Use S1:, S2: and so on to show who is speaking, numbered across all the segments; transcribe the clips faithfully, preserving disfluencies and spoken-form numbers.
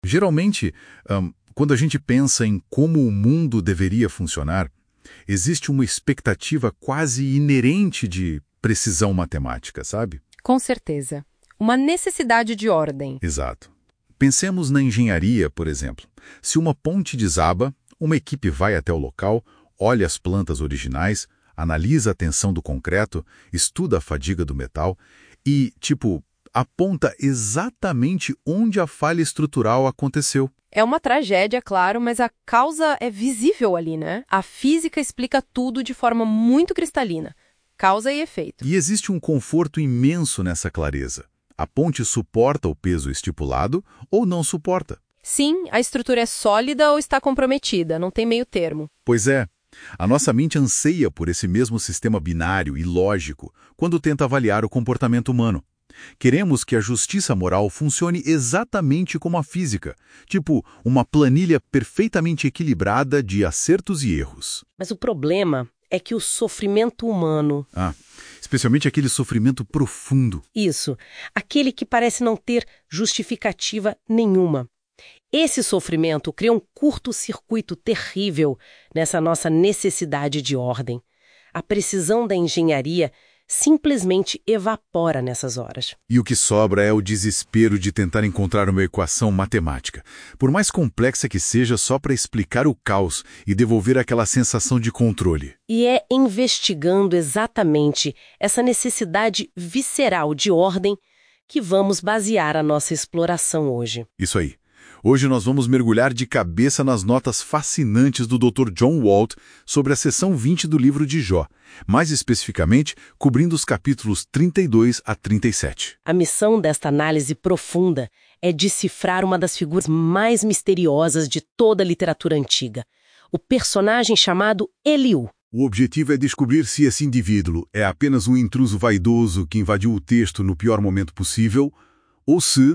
S1: Geralmente, ahn, quando a gente pensa em como o mundo deveria funcionar, existe uma expectativa quase inerente de precisão matemática, sabe?
S2: Com certeza. Uma necessidade de ordem.
S1: Exato. Pensemos na engenharia, por exemplo. Se uma ponte desaba, uma equipe vai até o local, olha as plantas originais, analisa a tensão do concreto, estuda a fadiga do metal e, tipo, aponta exatamente onde a falha estrutural aconteceu.
S2: É uma tragédia, claro, mas a causa é visível ali, né? A física explica tudo de forma muito cristalina. Causa e efeito.
S1: E existe um conforto imenso nessa clareza. A ponte suporta o peso estipulado ou não suporta.
S2: Sim, a estrutura é sólida ou está comprometida, não tem meio termo.
S1: Pois é, a nossa mente anseia por esse mesmo sistema binário e lógico quando tenta avaliar o comportamento humano. Queremos que a justiça moral funcione exatamente como a física, tipo uma planilha perfeitamente equilibrada de acertos e erros.
S3: Mas o problema é que o sofrimento humano...
S1: Ah, especialmente aquele sofrimento profundo.
S3: Isso, aquele que parece não ter justificativa nenhuma. Esse sofrimento cria um curto-circuito terrível nessa nossa necessidade de ordem. A precisão da engenharia simplesmente evapora nessas horas.
S1: E o que sobra é o desespero de tentar encontrar uma equação matemática, por mais complexa que seja, só para explicar o caos e devolver aquela sensação de controle.
S3: E é investigando exatamente essa necessidade visceral de ordem que vamos basear a nossa exploração hoje.
S1: Isso aí. Hoje nós vamos mergulhar de cabeça nas notas fascinantes do doutor John Walt sobre a seção vinte do livro de Jó, mais especificamente cobrindo os capítulos trinta e dois a trinta e sete.
S3: A missão desta análise profunda é decifrar uma das figuras mais misteriosas de toda a literatura antiga, o personagem chamado Eliú.
S1: O objetivo é descobrir se esse indivíduo é apenas um intruso vaidoso que invadiu o texto no pior momento possível, ou se...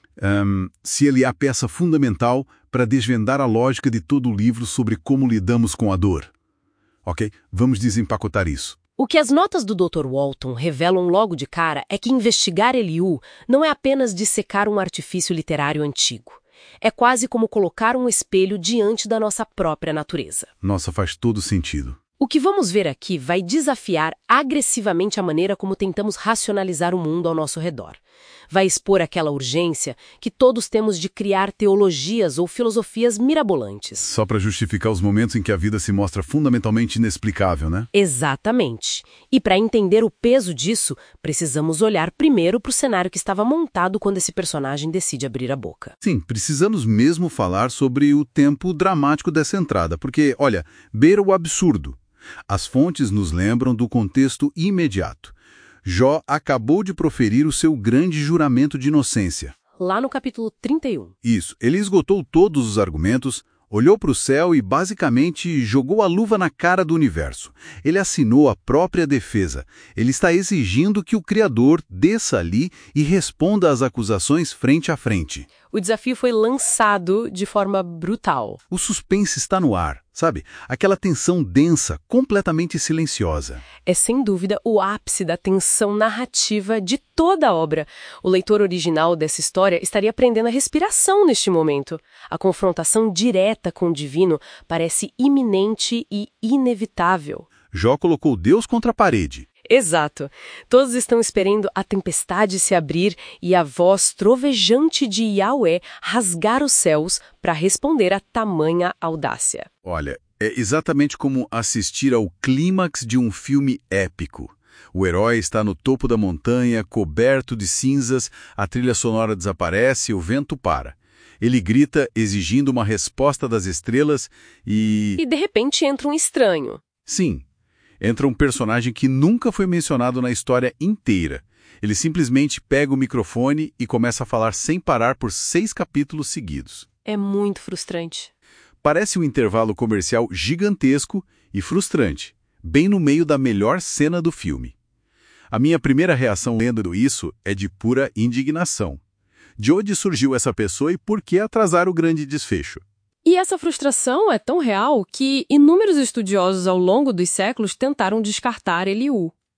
S1: Um, se ele é a peça fundamental para desvendar a lógica de todo o livro sobre como lidamos com a dor. Ok? Vamos desempacotar isso.
S3: O que as notas do doutor Walton revelam logo de cara é que investigar Eliú não é apenas dissecar um artifício literário antigo. É quase como colocar um espelho diante da nossa própria natureza.
S1: Nossa, faz todo sentido.
S3: O que vamos ver aqui vai desafiar agressivamente a maneira como tentamos racionalizar o mundo ao nosso redor. Vai expor aquela urgência que todos temos de criar teologias ou filosofias mirabolantes.
S1: Só para justificar os momentos em que a vida se mostra fundamentalmente inexplicável, né?
S3: Exatamente. E para entender o peso disso, precisamos olhar primeiro para o cenário que estava montado quando esse personagem decide abrir a boca.
S1: Sim, precisamos mesmo falar sobre o tempo dramático dessa entrada, porque, olha, beira o absurdo. As fontes nos lembram do contexto imediato. Jó acabou de proferir o seu grande juramento de inocência.
S3: Lá no capítulo trinta e um.
S1: Isso. Ele esgotou todos os argumentos, olhou para o céu e basicamente jogou a luva na cara do universo. Ele assinou a própria defesa. Ele está exigindo que o Criador desça ali e responda às acusações frente a frente.
S2: O desafio foi lançado de forma brutal.
S1: O suspense está no ar, sabe? Aquela tensão densa, completamente silenciosa.
S2: É sem dúvida o ápice da tensão narrativa de toda a obra. O leitor original dessa história estaria prendendo a respiração neste momento. A confrontação direta com o divino parece iminente e inevitável.
S1: Jó colocou Deus contra a parede.
S2: Exato. Todos estão esperando a tempestade se abrir e a voz trovejante de Yahweh rasgar os céus para responder a tamanha audácia.
S1: Olha, é exatamente como assistir ao clímax de um filme épico. O herói está no topo da montanha, coberto de cinzas, a trilha sonora desaparece e o vento para. Ele grita exigindo uma resposta das estrelas e...
S2: E de repente entra um estranho.
S1: Sim. Entra um personagem que nunca foi mencionado na história inteira. Ele simplesmente pega o microfone e começa a falar sem parar por seis capítulos seguidos.
S2: É muito frustrante.
S1: Parece um intervalo comercial gigantesco e frustrante, bem no meio da melhor cena do filme. A minha primeira reação lendo isso é de pura indignação. De onde surgiu essa pessoa e por que atrasar o grande desfecho?
S2: E essa frustração é tão real que inúmeros estudiosos ao longo dos séculos tentaram descartar Eliú.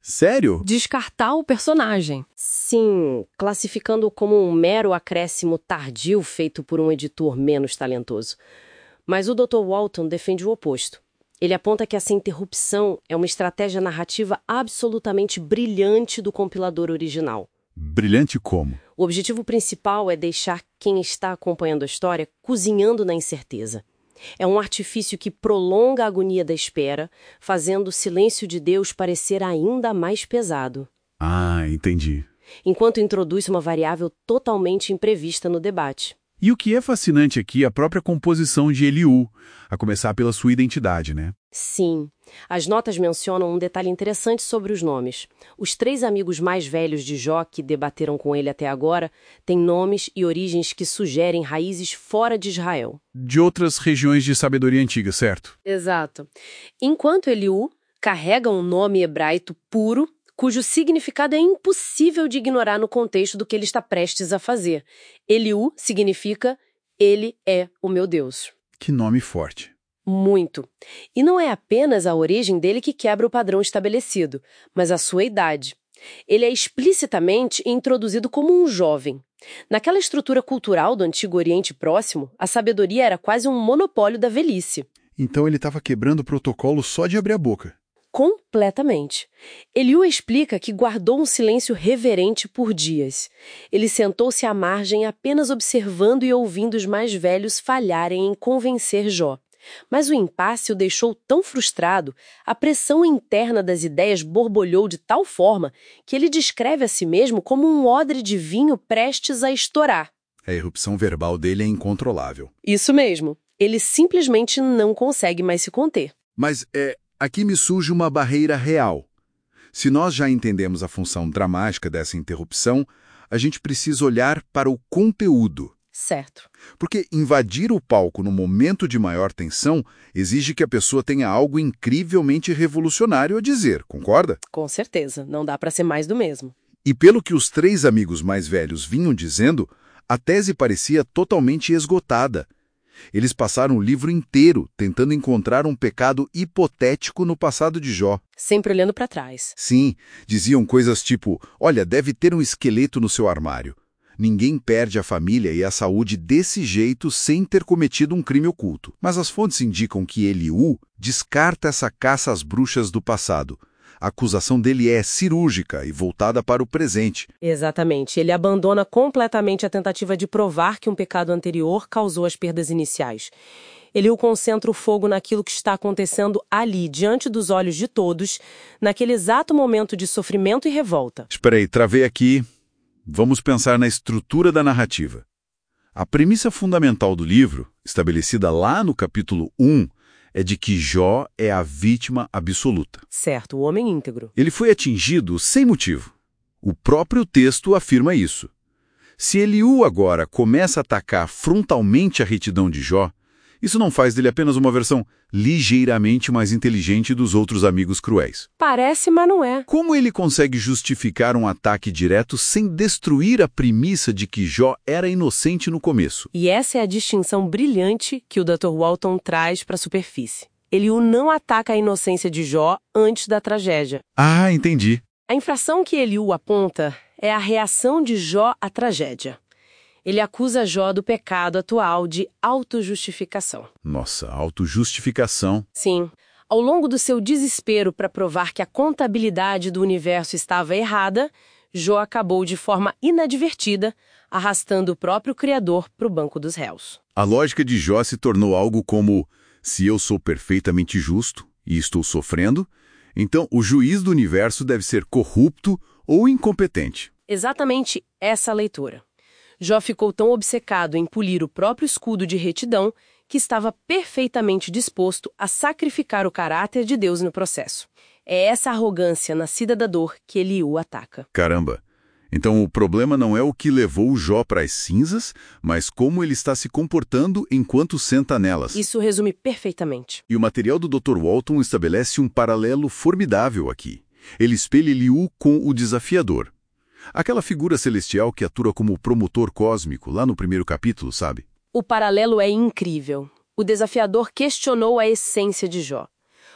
S1: Sério?
S2: Descartar o personagem.
S3: Sim, classificando-o como um mero acréscimo tardio feito por um editor menos talentoso. Mas o doutor Walton defende o oposto. Ele aponta que essa interrupção é uma estratégia narrativa absolutamente brilhante do compilador original.
S1: Brilhante como?
S3: O objetivo principal é deixar quem está acompanhando a história cozinhando na incerteza. É um artifício que prolonga a agonia da espera, fazendo o silêncio de Deus parecer ainda mais pesado.
S1: Ah, entendi.
S3: Enquanto introduz uma variável totalmente imprevista no debate.
S1: E o que é fascinante aqui é a própria composição de Eliú, a começar pela sua identidade, né?
S3: Sim. As notas mencionam um detalhe interessante sobre os nomes. Os três amigos mais velhos de Jó que debateram com ele até agora têm nomes e origens que sugerem raízes fora de Israel.
S1: De outras regiões de sabedoria antiga, certo?
S3: Exato. Enquanto Eliú carrega um nome hebraico puro, cujo significado é impossível de ignorar no contexto do que ele está prestes a fazer. Eliú significa Ele é o meu Deus.
S1: Que nome forte.
S3: Muito. E não é apenas a origem dele que quebra o padrão estabelecido, mas a sua idade. Ele é explicitamente introduzido como um jovem. Naquela estrutura cultural do Antigo Oriente Próximo, a sabedoria era quase um monopólio da velhice.
S1: Então ele estava quebrando o protocolo só de abrir a boca.
S3: Completamente. Eliú explica que guardou um silêncio reverente por dias. Ele sentou-se à margem apenas observando e ouvindo os mais velhos falharem em convencer Jó. Mas o impasse o deixou tão frustrado, a pressão interna das ideias borbulhou de tal forma que ele descreve a si mesmo como um odre de vinho prestes a estourar.
S1: A erupção verbal dele é incontrolável.
S3: Isso mesmo. Ele simplesmente não consegue mais se conter.
S1: Mas é, aqui me surge uma barreira real. Se nós já entendemos a função dramática dessa interrupção, a gente precisa olhar para o conteúdo.
S3: Certo.
S1: Porque invadir o palco no momento de maior tensão exige que a pessoa tenha algo incrivelmente revolucionário a dizer, concorda?
S3: Com certeza, não dá para ser mais do mesmo.
S1: E pelo que os três amigos mais velhos vinham dizendo, a tese parecia totalmente esgotada. Eles passaram o livro inteiro tentando encontrar um pecado hipotético no passado de Jó.
S3: Sempre olhando para trás.
S1: Sim, diziam coisas tipo, olha, deve ter um esqueleto no seu armário. Ninguém perde a família e a saúde desse jeito sem ter cometido um crime oculto. Mas as fontes indicam que Eliú descarta essa caça às bruxas do passado. A acusação dele é cirúrgica e voltada para o presente.
S3: Exatamente. Ele abandona completamente a tentativa de provar que um pecado anterior causou as perdas iniciais. Eliú concentra o fogo naquilo que está acontecendo ali, diante dos olhos de todos, naquele exato momento de sofrimento e revolta.
S1: Espera aí, travei aqui. Vamos pensar na estrutura da narrativa. A premissa fundamental do livro, estabelecida lá no capítulo um, é de que Jó é a vítima absoluta.
S3: Certo, o homem íntegro.
S1: Ele foi atingido sem motivo. O próprio texto afirma isso. Se Eliú agora começa a atacar frontalmente a retidão de Jó, isso não faz dele apenas uma versão ligeiramente mais inteligente dos outros amigos cruéis.
S3: Parece, mas não é.
S1: Como ele consegue justificar um ataque direto sem destruir a premissa de que Jó era inocente no começo?
S3: E essa é a distinção brilhante que o doutor Walton traz para a superfície. Eliú não ataca a inocência de Jó antes da tragédia.
S1: Ah, entendi.
S3: A infração que Eliú aponta é a reação de Jó à tragédia. Ele acusa Jó do pecado atual de autojustificação.
S1: Nossa, autojustificação.
S3: Sim. Ao longo do seu desespero para provar que a contabilidade do universo estava errada, Jó acabou de forma inadvertida, arrastando o próprio Criador para o banco dos réus.
S1: A lógica de Jó se tornou algo como, se eu sou perfeitamente justo e estou sofrendo, então o juiz do universo deve ser corrupto ou incompetente.
S3: Exatamente essa leitura. Jó ficou tão obcecado em polir o próprio escudo de retidão que estava perfeitamente disposto a sacrificar o caráter de Deus no processo. É essa arrogância nascida da dor que Eliú ataca.
S1: Caramba! Então o problema não é o que levou o Jó para as cinzas, mas como ele está se comportando enquanto senta nelas.
S3: Isso resume perfeitamente.
S1: E o material do doutor Walton estabelece um paralelo formidável aqui. Ele espelha Eliú com o desafiador. Aquela figura celestial que atua como promotor cósmico, lá no primeiro capítulo, sabe?
S3: O paralelo é incrível. O desafiador questionou a essência de Jó.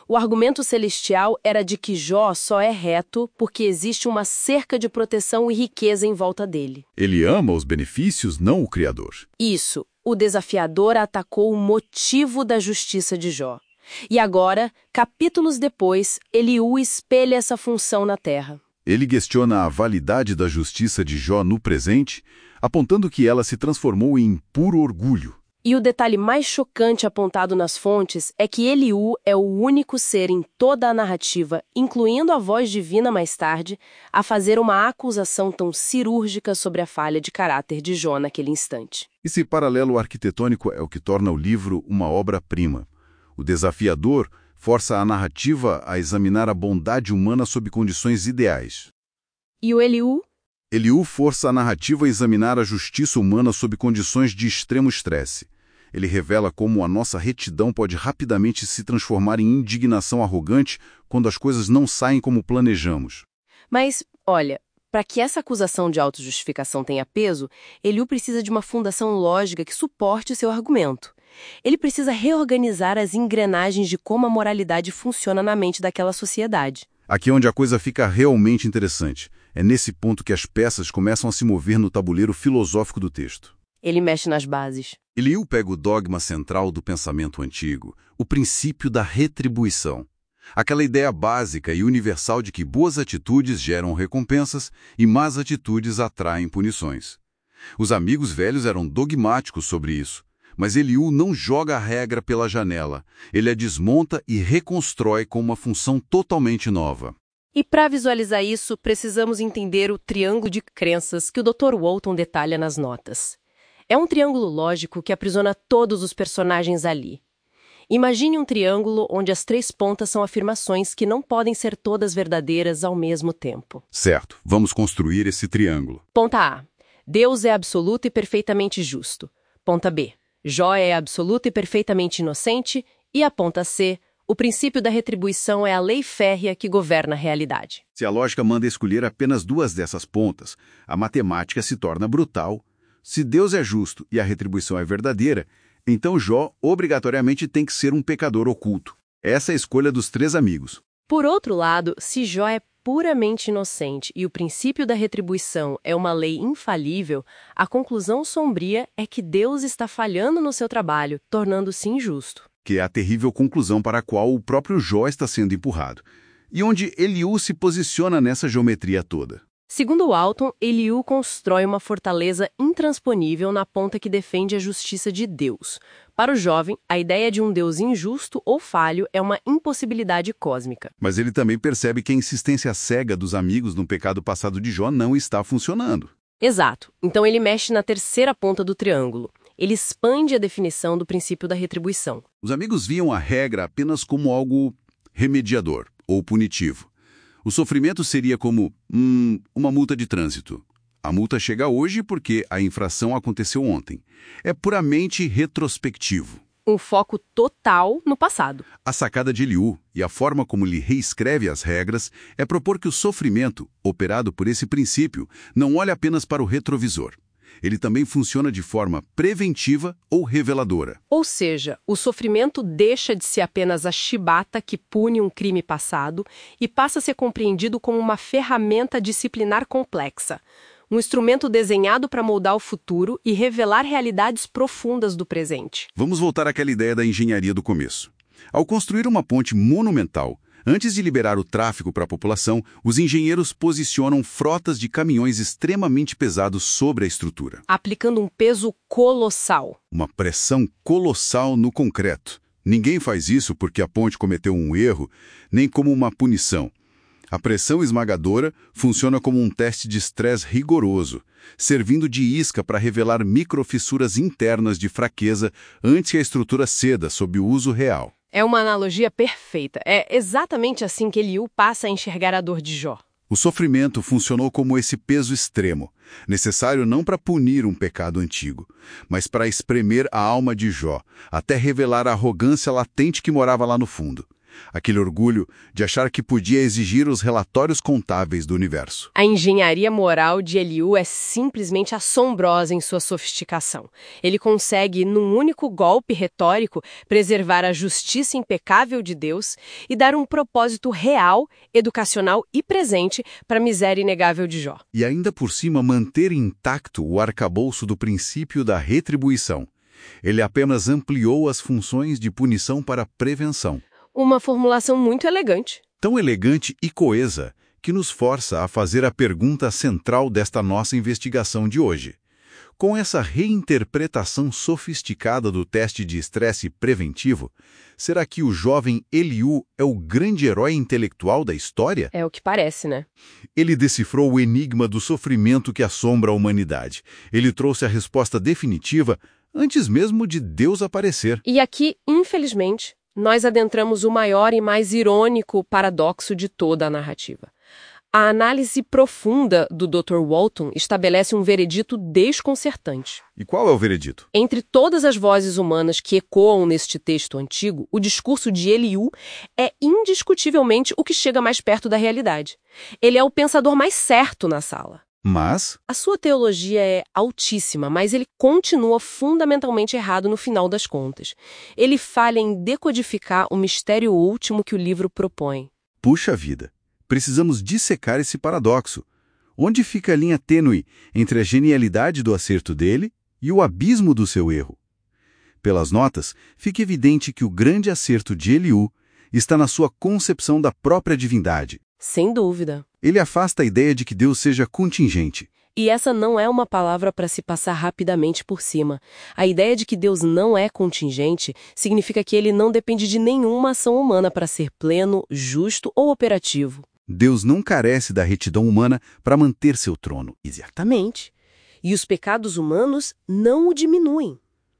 S2: O argumento celestial era de que Jó só é reto porque existe uma cerca de proteção e riqueza em volta dele.
S1: Ele ama os benefícios, não o Criador.
S2: Isso, o desafiador atacou o motivo da justiça de Jó. E agora, capítulos depois, Eliú espelha essa função na terra.
S1: Ele questiona a validade da justiça de Jó no presente, apontando que ela se transformou em puro orgulho.
S2: E o detalhe mais chocante apontado nas fontes é que Eliú é o único ser em toda a narrativa, incluindo a voz divina mais tarde, a fazer uma acusação tão cirúrgica sobre a falha de caráter de Jó naquele instante.
S1: Esse paralelo arquitetônico é o que torna o livro uma obra-prima. O desafiador força a narrativa a examinar a bondade humana sob condições ideais.
S2: E o Eliú?
S1: Eliú força a narrativa a examinar a justiça humana sob condições de extremo estresse. Ele revela como a nossa retidão pode rapidamente se transformar em indignação arrogante quando as coisas não saem como planejamos.
S2: Mas, olha, para que essa acusação de autojustificação tenha peso, Eliú precisa de uma fundação lógica que suporte o seu argumento. Ele precisa reorganizar as engrenagens de como a moralidade funciona na mente daquela sociedade.
S1: Aqui é onde a coisa fica realmente interessante. É nesse ponto que as peças começam a se mover no tabuleiro filosófico do texto.
S2: Ele mexe nas bases.
S1: Eliú pega o dogma central do pensamento antigo, o princípio da retribuição. Aquela ideia básica e universal de que boas atitudes geram recompensas e más atitudes atraem punições. Os amigos velhos eram dogmáticos sobre isso, mas Eliú não joga a regra pela janela. Ele a desmonta e reconstrói com uma função totalmente nova.
S2: E para visualizar isso, precisamos entender o triângulo de crenças que o doutor Walton detalha nas notas. É um triângulo lógico que aprisiona todos os personagens ali. Imagine um triângulo onde as três pontas são afirmações que não podem ser todas verdadeiras ao mesmo tempo.
S1: Certo, vamos construir esse triângulo.
S2: Ponta A. Deus é absoluto e perfeitamente justo. Ponta B. Jó é absoluto e perfeitamente inocente. E a ponta C. O princípio da retribuição é a lei férrea que governa a realidade.
S1: Se a lógica manda escolher apenas duas dessas pontas, a matemática se torna brutal. Se Deus é justo e a retribuição é verdadeira, então Jó obrigatoriamente tem que ser um pecador oculto. Essa é a escolha dos três amigos.
S2: Por outro lado, se Jó é puramente inocente e o princípio da retribuição é uma lei infalível, a conclusão sombria é que Deus está falhando no seu trabalho, tornando-se injusto.
S1: Que é a terrível conclusão para a qual o próprio Jó está sendo empurrado. E onde Eliú se posiciona nessa geometria toda.
S2: Segundo Walton, Eliú constrói uma fortaleza intransponível na ponta que defende a justiça de Deus. Para o jovem, a ideia de um Deus injusto ou falho é uma impossibilidade cósmica.
S1: Mas ele também percebe que a insistência cega dos amigos no pecado passado de Jó não está funcionando.
S2: Exato. Então ele mexe na terceira ponta do triângulo. Ele expande a definição do princípio da retribuição.
S1: Os amigos viam a regra apenas como algo remediador ou punitivo. O sofrimento seria como hum, uma multa de trânsito. A multa chega hoje porque a infração aconteceu ontem. É puramente retrospectivo.
S2: Um foco total no passado.
S1: A sacada de Eliú e a forma como ele reescreve as regras é propor que o sofrimento, operado por esse princípio, não olhe apenas para o retrovisor. Ele também funciona de forma preventiva ou reveladora.
S2: Ou seja, o sofrimento deixa de ser apenas a chibata que pune um crime passado e passa a ser compreendido como uma ferramenta disciplinar complexa, um instrumento desenhado para moldar o futuro e revelar realidades profundas do presente.
S1: Vamos voltar àquela ideia da engenharia do começo. Ao construir uma ponte monumental, antes de liberar o tráfego para a população, os engenheiros posicionam frotas de caminhões extremamente pesados sobre a estrutura.
S2: Aplicando um peso colossal.
S1: Uma pressão colossal no concreto. Ninguém faz isso porque a ponte cometeu um erro, nem como uma punição. A pressão esmagadora funciona como um teste de estresse rigoroso, servindo de isca para revelar microfissuras internas de fraqueza antes que a estrutura ceda sob o uso real.
S2: É uma analogia perfeita. É exatamente assim que Eliú passa a enxergar a dor de Jó.
S1: O sofrimento funcionou como esse peso extremo, necessário não para punir um pecado antigo, mas para espremer a alma de Jó, até revelar a arrogância latente que morava lá no fundo. Aquele orgulho de achar que podia exigir os relatórios contábeis do universo.
S2: A engenharia moral de Eliú é simplesmente assombrosa em sua sofisticação. Ele consegue, num único golpe retórico, preservar a justiça impecável de Deus e dar um propósito real, educacional e presente para a miséria inegável de Jó.
S1: E ainda por cima manter intacto o arcabouço do princípio da retribuição. Ele apenas ampliou as funções de punição para prevenção.
S2: Uma formulação muito elegante.
S1: Tão elegante e coesa que nos força a fazer a pergunta central desta nossa investigação de hoje. Com essa reinterpretação sofisticada do teste de estresse preventivo, será que o jovem Eliú é o grande herói intelectual da história?
S2: É o que parece, né?
S1: Ele decifrou o enigma do sofrimento que assombra a humanidade. Ele trouxe a resposta definitiva antes mesmo de Deus aparecer.
S2: E aqui, infelizmente, nós adentramos o maior e mais irônico paradoxo de toda a narrativa. A análise profunda do doutor Walton estabelece um veredito desconcertante.
S1: E qual é o veredito?
S2: Entre todas as vozes humanas que ecoam neste texto antigo, o discurso de Eliú é indiscutivelmente o que chega mais perto da realidade. Ele é o pensador mais certo na sala.
S1: Mas
S2: a sua teologia é altíssima, mas ele continua fundamentalmente errado no final das contas. Ele falha em decodificar o mistério último que o livro propõe.
S1: Puxa vida, precisamos dissecar esse paradoxo. Onde fica a linha tênue entre a genialidade do acerto dele e o abismo do seu erro? Pelas notas, fica evidente que o grande acerto de Eliú está na sua concepção da própria divindade.
S2: Sem dúvida.
S1: Ele afasta a ideia de que Deus seja contingente.
S2: E essa não é uma palavra para se passar rapidamente por cima. A ideia de que Deus não é contingente significa que ele não depende de nenhuma ação humana para ser pleno, justo ou operativo.
S1: Deus não carece da retidão humana para manter seu trono.
S2: Exatamente. E os pecados humanos não o diminuem.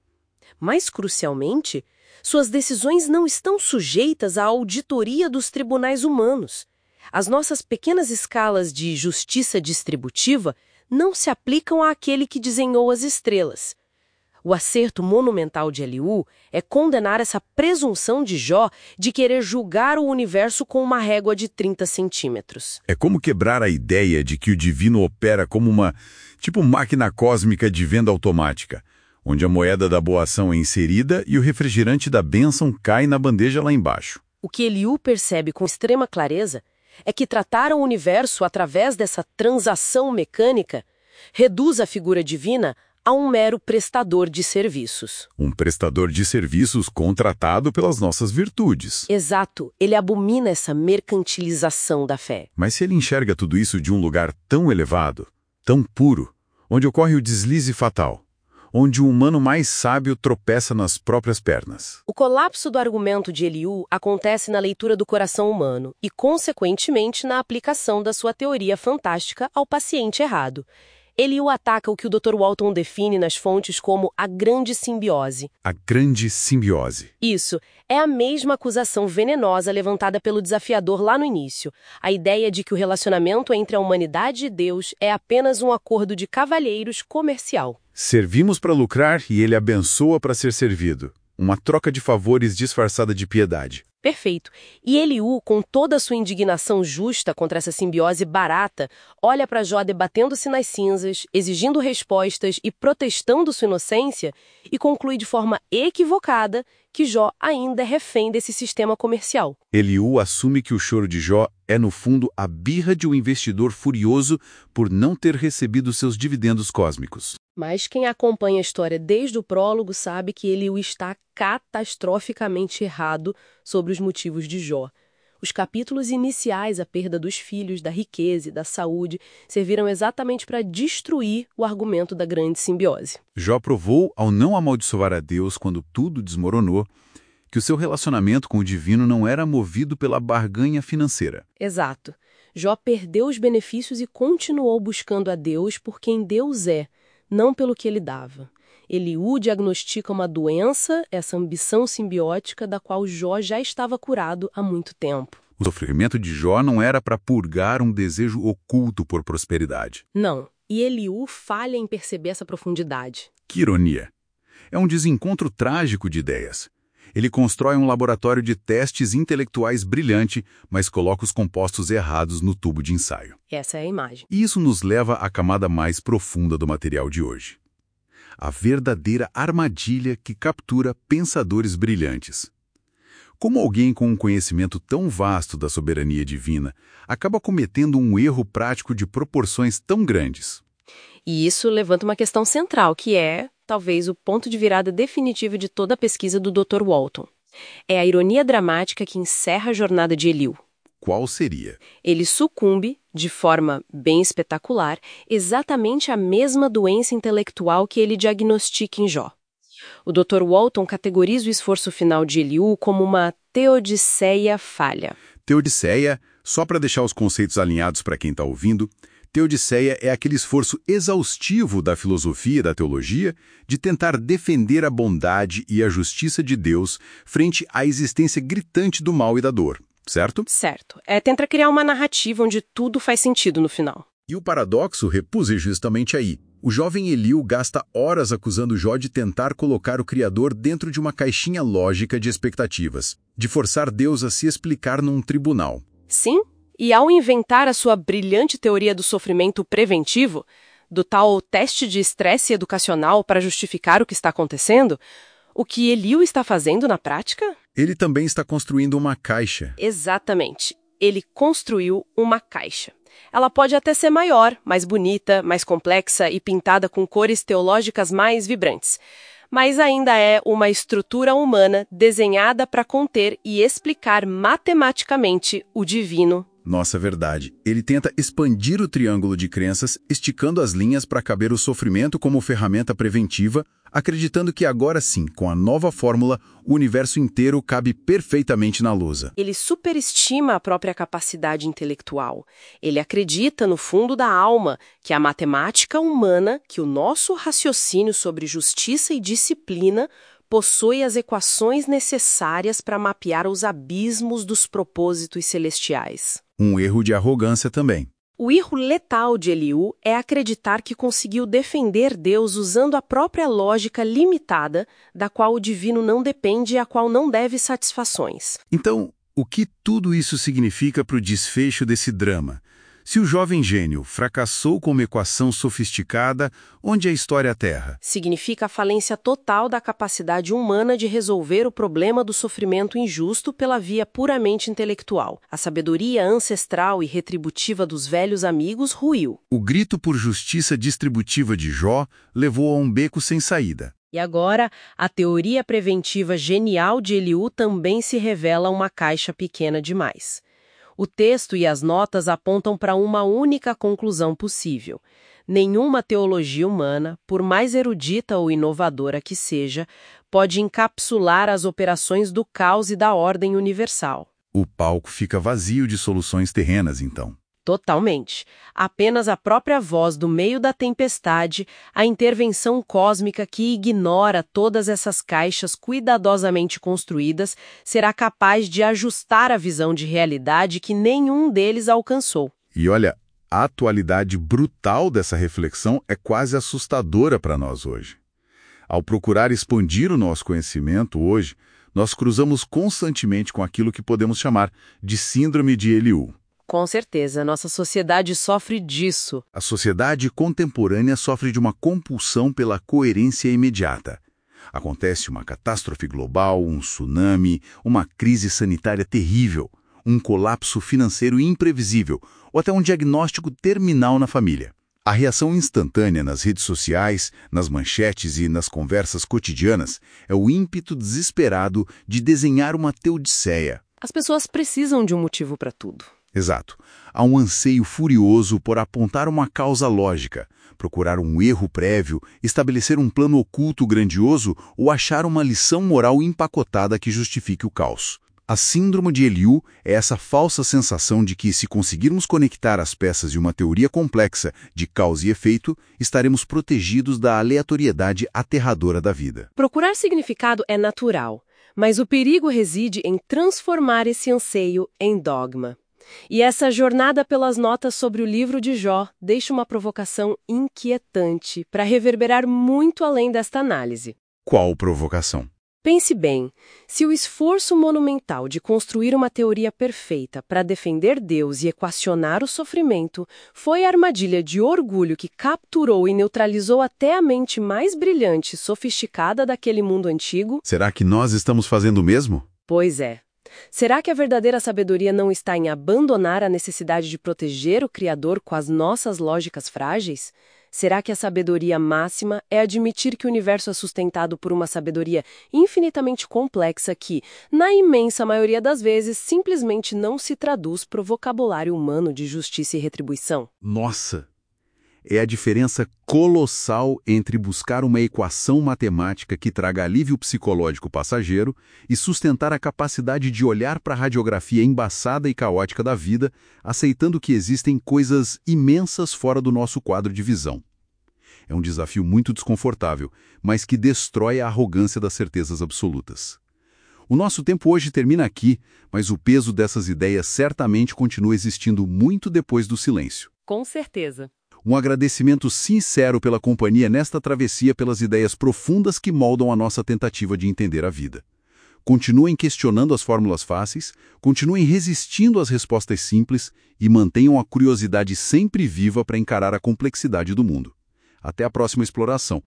S2: Mais crucialmente, suas decisões não estão sujeitas à auditoria dos tribunais humanos. As nossas pequenas escalas de justiça distributiva não se aplicam àquele que desenhou as estrelas. O acerto monumental de Eliú é condenar essa presunção de Jó de querer julgar o universo com uma régua de trinta centímetros.
S1: É como quebrar a ideia de que o divino opera como uma, tipo máquina cósmica de venda automática, onde a moeda da boa ação é inserida e o refrigerante da bênção cai na bandeja lá embaixo.
S2: O que Eliú percebe com extrema clareza é que tratar o universo através dessa transação mecânica reduz a figura divina a um mero prestador de serviços.
S1: Um prestador de serviços contratado pelas nossas virtudes.
S2: Exato. Ele abomina essa mercantilização da fé.
S1: Mas se ele enxerga tudo isso de um lugar tão elevado, tão puro, onde ocorre o deslize fatal, onde o humano mais sábio tropeça nas próprias pernas.
S2: O colapso do argumento de Eliú acontece na leitura do coração humano e, consequentemente, na aplicação da sua teoria fantástica ao paciente errado. Eliú ataca o que o doutor Walton define nas fontes como a grande simbiose.
S1: A grande simbiose.
S2: Isso. É a mesma acusação venenosa levantada pelo desafiador lá no início. A ideia de que o relacionamento entre a humanidade e Deus é apenas um acordo de cavalheiros comercial.
S1: Servimos para lucrar e ele abençoa para ser servido. Uma troca de favores disfarçada de piedade.
S2: Perfeito. E Eliú, com toda a sua indignação justa contra essa simbiose barata, olha para Jó debatendo-se nas cinzas, exigindo respostas e protestando sua inocência, e conclui de forma equivocada que Jó ainda é refém desse sistema comercial.
S1: Eliú assume que o choro de Jó é, no fundo, a birra de um investidor furioso por não ter recebido seus dividendos cósmicos.
S2: Mas quem acompanha a história desde o prólogo sabe que Eliú está catastroficamente errado sobre os motivos de Jó. Os capítulos iniciais, a perda dos filhos, da riqueza e da saúde, serviram exatamente para destruir o argumento da grande simbiose.
S1: Jó provou, ao não amaldiçoar a Deus quando tudo desmoronou, que o seu relacionamento com o divino não era movido pela barganha financeira.
S2: Exato. Jó perdeu os benefícios e continuou buscando a Deus por quem Deus é, não pelo que ele dava. Eliú diagnostica uma doença, essa ambição simbiótica da qual Jó já estava curado há muito tempo.
S1: O sofrimento de Jó não era para purgar um desejo oculto por prosperidade.
S2: Não, e Eliú falha em perceber essa profundidade.
S1: Que ironia! É um desencontro trágico de ideias. Ele constrói um laboratório de testes intelectuais brilhante, mas coloca os compostos errados no tubo de ensaio.
S2: Essa é a imagem.
S1: E isso nos leva à camada mais profunda do material de hoje. A verdadeira armadilha que captura pensadores brilhantes. Como alguém com um conhecimento tão vasto da soberania divina acaba cometendo um erro prático de proporções tão grandes?
S2: E isso levanta uma questão central, que é, talvez, o ponto de virada definitivo de toda a pesquisa do doutor Walton. É a ironia dramática que encerra a jornada de Eliú.
S1: Qual seria?
S2: Ele sucumbe, de forma bem espetacular, exatamente à mesma doença intelectual que ele diagnostica em Jó. O doutor Walton categoriza o esforço final de Eliú como uma teodiceia falha.
S1: Teodiceia, só para deixar os conceitos alinhados para quem está ouvindo, teodiceia é aquele esforço exaustivo da filosofia e da teologia de tentar defender a bondade e a justiça de Deus frente à existência gritante do mal e da dor, certo?
S2: Certo. É tentar criar uma narrativa onde tudo faz sentido no final.
S1: E o paradoxo repousa justamente aí. O jovem Eliú gasta horas acusando Jó de tentar colocar o Criador dentro de uma caixinha lógica de expectativas, de forçar Deus a se explicar num tribunal.
S2: Sim, e ao inventar a sua brilhante teoria do sofrimento preventivo, do tal teste de estresse educacional para justificar o que está acontecendo, o que Eliú está fazendo na prática?
S1: Ele também está construindo uma caixa.
S2: Exatamente. Ele construiu uma caixa. Ela pode até ser maior, mais bonita, mais complexa e pintada com cores teológicas mais vibrantes. Mas ainda é uma estrutura humana desenhada para conter e explicar matematicamente o divino.
S1: Nossa, verdade. Ele tenta expandir o triângulo de crenças, esticando as linhas para caber o sofrimento como ferramenta preventiva, acreditando que agora sim, com a nova fórmula, o universo inteiro cabe perfeitamente na lousa.
S2: Ele superestima a própria capacidade intelectual. Ele acredita, no fundo da alma, que a matemática humana, que o nosso raciocínio sobre justiça e disciplina possui as equações necessárias para mapear os abismos dos propósitos celestiais.
S1: Um erro de arrogância também.
S2: O erro letal de Eliú é acreditar que conseguiu defender Deus usando a própria lógica limitada, da qual o divino não depende e a qual não deve satisfações.
S1: Então, o que tudo isso significa para o desfecho desse drama? Se o jovem gênio fracassou com uma equação sofisticada, onde a história aterra?
S2: Significa a falência total da capacidade humana de resolver o problema do sofrimento injusto pela via puramente intelectual. A sabedoria ancestral e retributiva dos velhos amigos ruiu.
S1: O grito por justiça distributiva de Jó levou a um beco sem saída.
S2: E agora, a teoria preventiva genial de Eliú também se revela uma caixa pequena demais. O texto e as notas apontam para uma única conclusão possível. Nenhuma teologia humana, por mais erudita ou inovadora que seja, pode encapsular as operações do caos e da ordem universal.
S1: O palco fica vazio de soluções terrenas, então.
S2: Totalmente. Apenas a própria voz do meio da tempestade, a intervenção cósmica que ignora todas essas caixas cuidadosamente construídas, será capaz de ajustar a visão de realidade que nenhum deles alcançou.
S1: E olha, a atualidade brutal dessa reflexão é quase assustadora para nós hoje. Ao procurar expandir o nosso conhecimento hoje, nós cruzamos constantemente com aquilo que podemos chamar de síndrome de Eliú.
S2: Com certeza, nossa sociedade sofre disso.
S1: A sociedade contemporânea sofre de uma compulsão pela coerência imediata. Acontece uma catástrofe global, um tsunami, uma crise sanitária terrível, um colapso financeiro imprevisível ou até um diagnóstico terminal na família. A reação instantânea nas redes sociais, nas manchetes e nas conversas cotidianas é o ímpeto desesperado de desenhar uma teodiceia.
S2: As pessoas precisam de um motivo para tudo.
S1: Exato. Há um anseio furioso por apontar uma causa lógica, procurar um erro prévio, estabelecer um plano oculto grandioso ou achar uma lição moral empacotada que justifique o caos. A síndrome de Eliú é essa falsa sensação de que, se conseguirmos conectar as peças de uma teoria complexa de causa e efeito, estaremos protegidos da aleatoriedade aterradora da vida.
S2: Procurar significado é natural, mas o perigo reside em transformar esse anseio em dogma. E essa jornada pelas notas sobre o livro de Jó deixa uma provocação inquietante para reverberar muito além desta análise.
S1: Qual provocação?
S2: Pense bem, se o esforço monumental de construir uma teoria perfeita para defender Deus e equacionar o sofrimento foi a armadilha de orgulho que capturou e neutralizou até a mente mais brilhante e sofisticada daquele mundo antigo,
S1: Será que nós estamos fazendo o mesmo?
S2: pois é. Será que a verdadeira sabedoria não está em abandonar a necessidade de proteger o Criador com as nossas lógicas frágeis? Será que a sabedoria máxima é admitir que o universo é sustentado por uma sabedoria infinitamente complexa que, na imensa maioria das vezes, simplesmente não se traduz para o vocabulário humano de justiça e retribuição?
S1: Nossa! É a diferença colossal entre buscar uma equação matemática que traga alívio psicológico passageiro e sustentar a capacidade de olhar para a radiografia embaçada e caótica da vida, aceitando que existem coisas imensas fora do nosso quadro de visão. É um desafio muito desconfortável, mas que destrói a arrogância das certezas absolutas. O nosso tempo hoje termina aqui, mas o peso dessas ideias certamente continua existindo muito depois do silêncio.
S2: Com certeza.
S1: Um agradecimento sincero pela companhia nesta travessia pelas ideias profundas que moldam a nossa tentativa de entender a vida. Continuem questionando as fórmulas fáceis, continuem resistindo às respostas simples e mantenham a curiosidade sempre viva para encarar a complexidade do mundo. Até a próxima exploração.